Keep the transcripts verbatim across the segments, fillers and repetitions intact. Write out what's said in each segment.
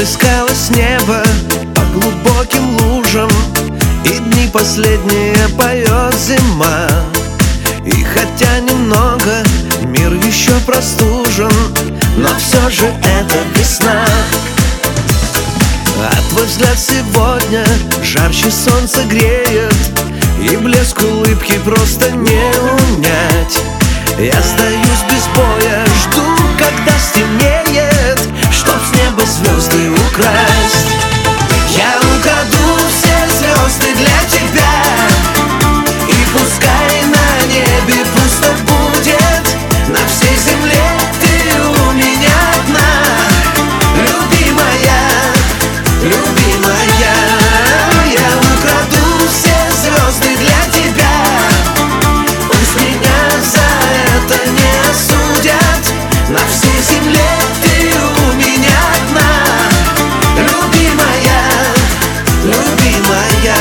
Плескалось небо по глубоким лужам, и дни последние поет зима. И хотя немного мир еще простужен, но все же это весна. А твой взгляд сегодня жарче солнца греет, и блеск улыбки просто не унять. Я сдаюсь без боя, жду, когда стемнеет, чтоб с неба звезды украсть. Я украду все звезды для тебя, и пускай на небе пусто будет, на всей земле ты у меня одна, любимая, любимая. Я украду все звезды для тебя, пусть меня за это не осудят, на всей земле ты у меня одна, любимая, любимая.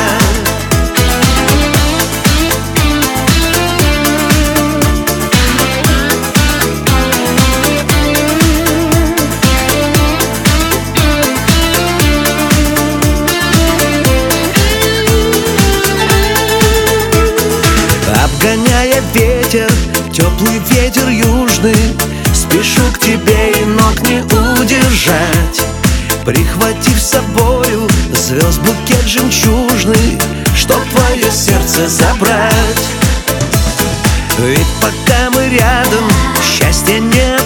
Обгоняя ветер, теплый ветер южный, спешу к тебе и ног не удержать. Прихватив с собою звезд букет жемчужный, чтоб твое сердце забрать. Ведь пока мы рядом, счастья не